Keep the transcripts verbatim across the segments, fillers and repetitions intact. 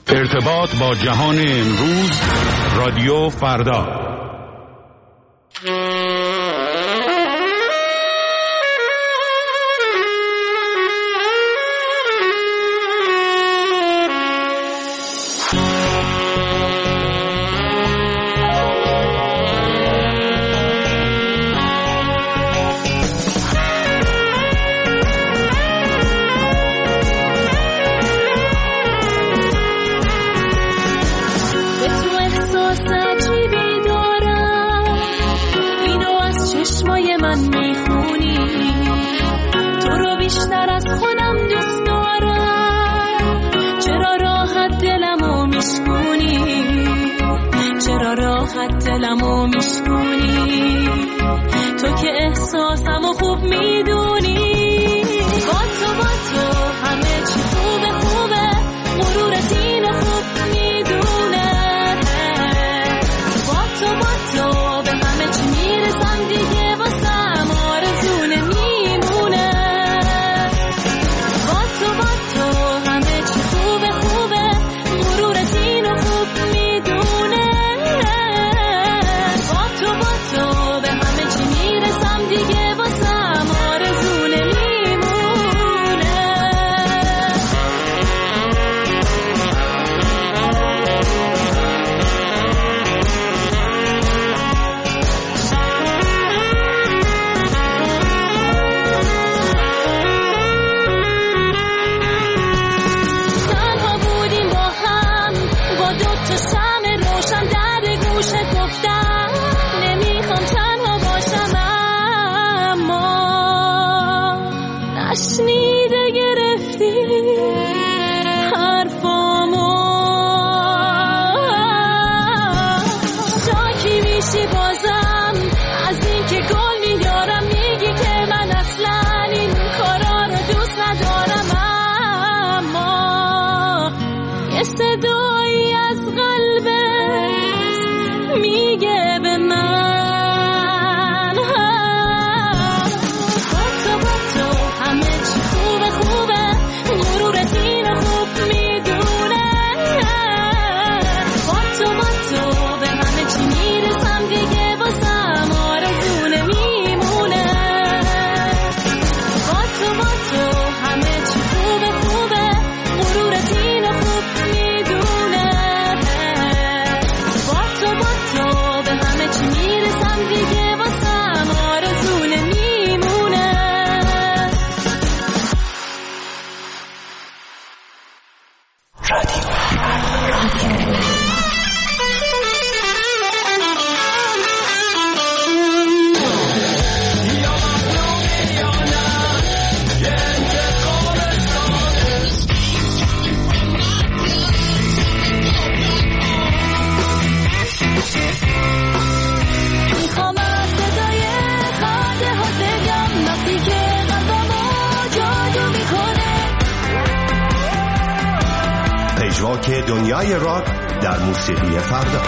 ارتباط با جهان امروز، رادیو فردا. دلمو میشکونی تو که احساسمو خوب میدونی. با تو با تو همه چی خوبه خوبه، غرورت اینو خوب میدونه. با تو با تو به همه چی میرسم دیگه، واسم آرزو نمیمونه. با تو با تو همه چی خوبه خوبه، غرورت اینو خوب میدونه. دیگه واسم آرزو نمیمونه. تنها بودیم با هم، با دو تا شمع روشن در گوشه گفتم نمیخوام تنها باشم. نشنیده گرفتی حرفامو، شاکی میشی بازم از این که گل میارم، میگی که من اصلا این کارا رو دوست ندارم. اما یه صدایی از قلبت میگه به من غرورت اینو خوب میدونه. با تو با تو به همه چی میرسم دیگه، واسم آرزو نمیمونه. با تو با تو همه چی خوبه خوبه، غرورت اینو خوب میدونه. با تو با تو به همه چی میرسم دیگه، واسم آرزو نمیمونه. میخوام از صدای خنده ها بگم وقتی که قلبمو جادو میکنه. پژواک دنیای راک در موسیقی فردا.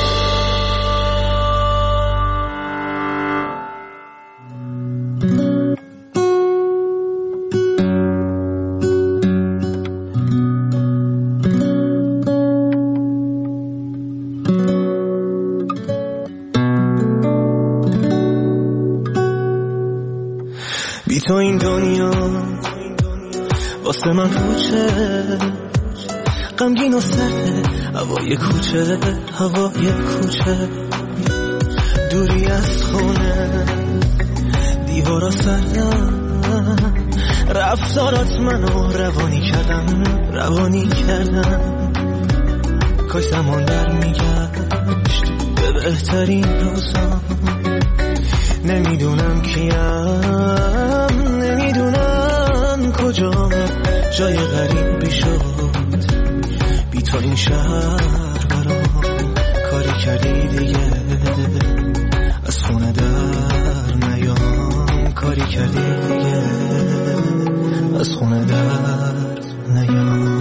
بی تو این دنیا واسه من پوچه، غمگین و سرده هوای کوچه، هوای کوچه. دوری از خونه دیوارا سردم، رفتارات منو روانی کردن روانی کردن. کاش زمان در میگشت به بهترین روزا. نمیدونم کیم، نمیدونم کجام، جای غریبی شد بی تو این شهر برام. کاری کردی دیگه از خونه در نیام، کاری کردی دیگه از خونه در نیام.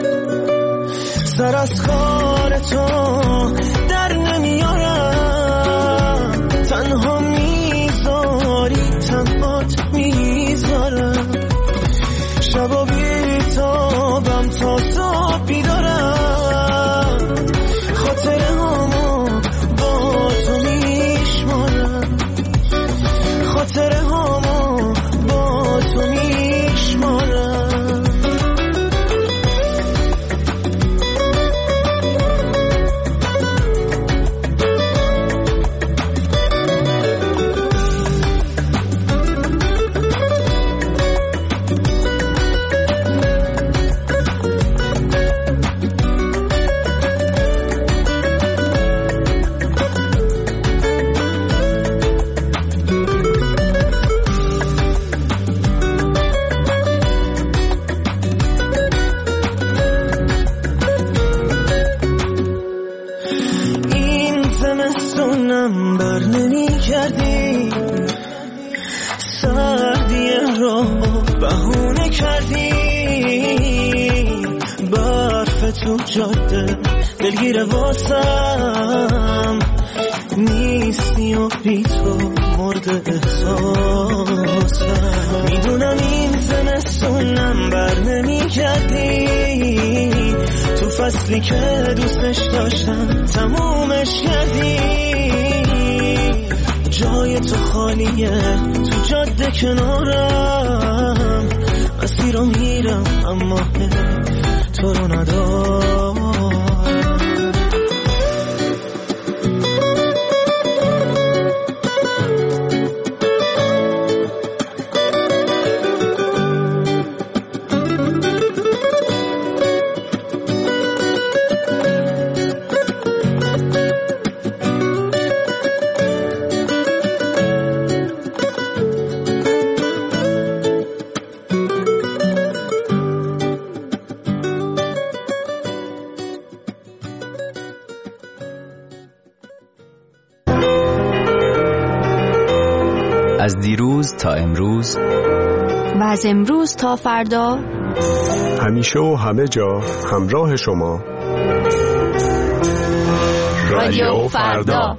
سر از کار تو در نمیارم، تنها میذاری تنهات میذارم. شبا بیتابم تا صبح بیدارم، تو جاده دلگیر واسم نیستی و بی تو مرد احساسم. میدونم این زمستونم بر نمی کردی تو فصلی که دوستش داشتم تمومش کردی. جای تو خالیه تو جاده کنارم مسیر رو میرم اما تو رو ندارم. از دیروز تا امروز و از امروز تا فردا همیشه و همه جا همراه شما رادیو فردا.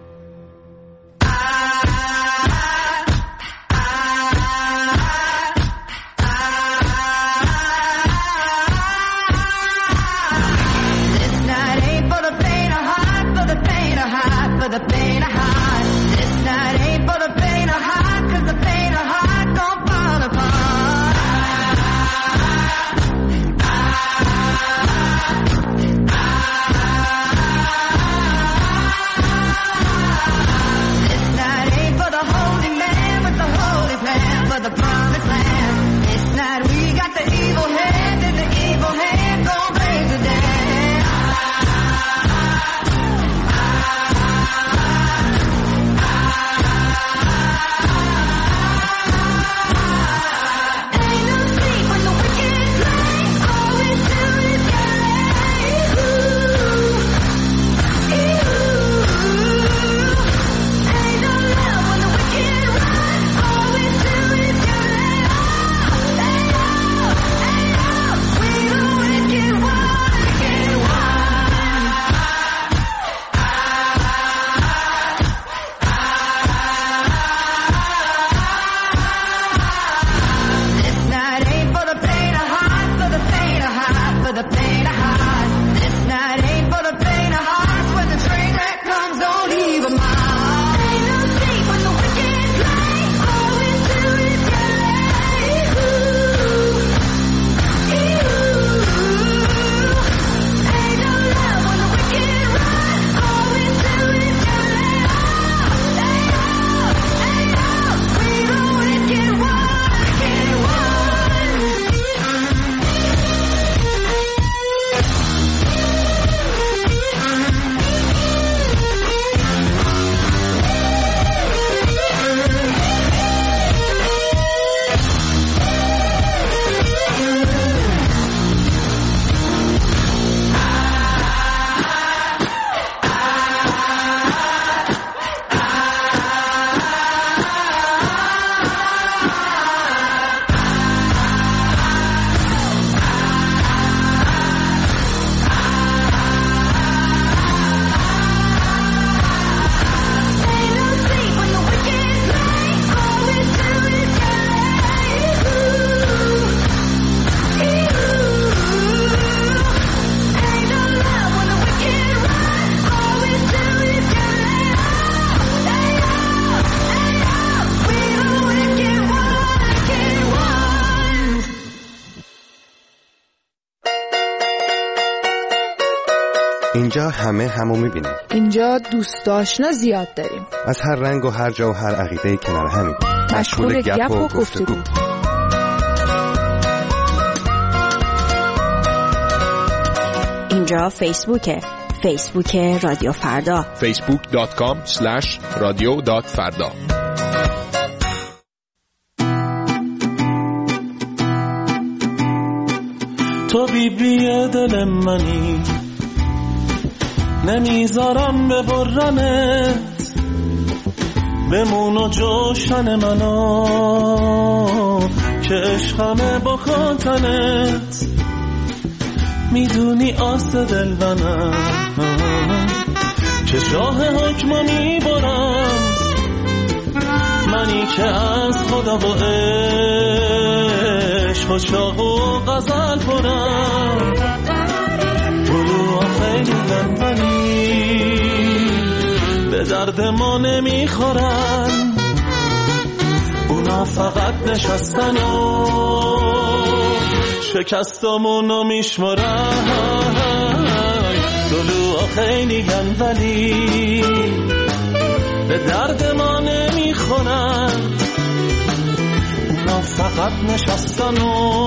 اینجا همه همو میبینیم. اینجا دوست آشنا زیاد داریم. از هر رنگ و هر جا و هر عقیده‌ای کنار همیم. مشغول گپ و گفتگو. اینجا فیسبوکه. فیسبوک رادیو فردا. فیسبوک دات کام اسلش رادیو دات فردا. تو بی بی دل منی نمیذارم ببرمت بمون و جوشن منو که عشقمه با خاطرت میدونی آس دل منم که شاه حکمو میبرم، منی که از خدا و عشق و شوق و غزل پرم. طلوع خیلی ولی به درد ما نمیخورن، اونا فقط نشستن و شکستامونو میشمرن. طلوع خیلی ولی به درد ما نمیخورن، اونا فقط نشستن و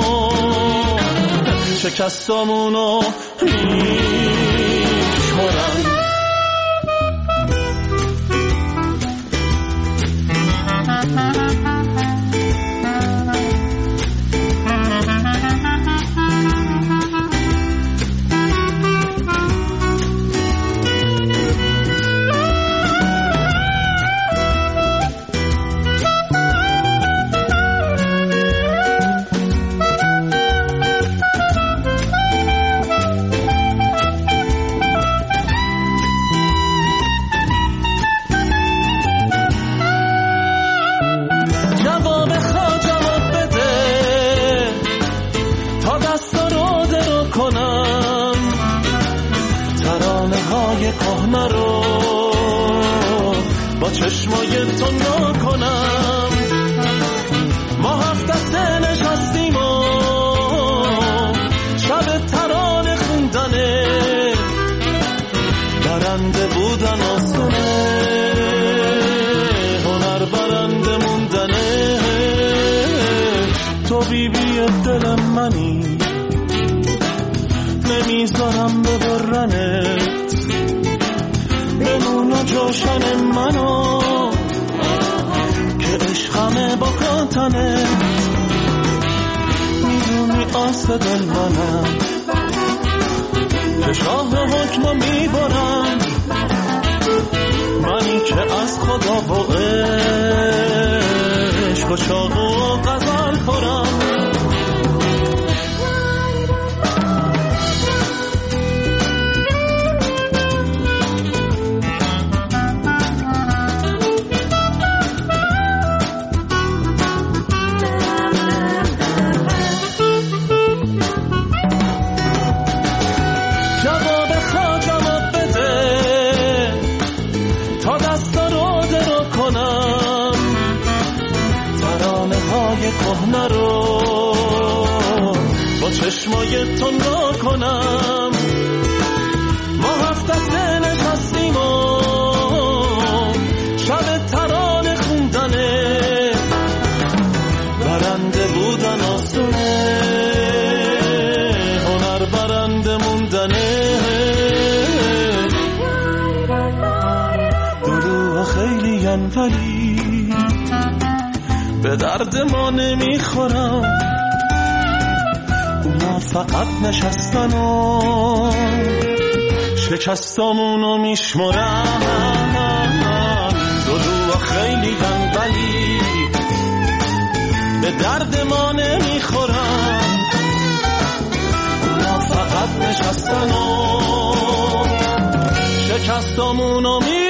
شکستامونو میشمرن. کهنه رو با چشمای تو نکنم، ما هفت دسته نشستیم و شب ترانه خوندنه، برنده بودن آسونه، هنر برنده موندنه. تو بی بی دل منی، نمیذارم ببرنت، بمون و جوشن منو که عشقمه با کاتنت. میدونی آس دل منم که شاه حکمو میبرم، منی که از خدا و عشق و شوق و غزل پرم. کهنه رو با چشمای تو نکنم، ما هفت دسته نشستیم و شب ترانه خوندنه، برنده بودن آسونه، هنر برنده موندنه. دلو خیلی ولی به درد ما نمیخورم، اونا فقط نشستن و شکستامونو میشمرن. دلو خیلی ولی به درد ما نمیخورن، اونا فقط نشستن و شکستامونو میشمرن.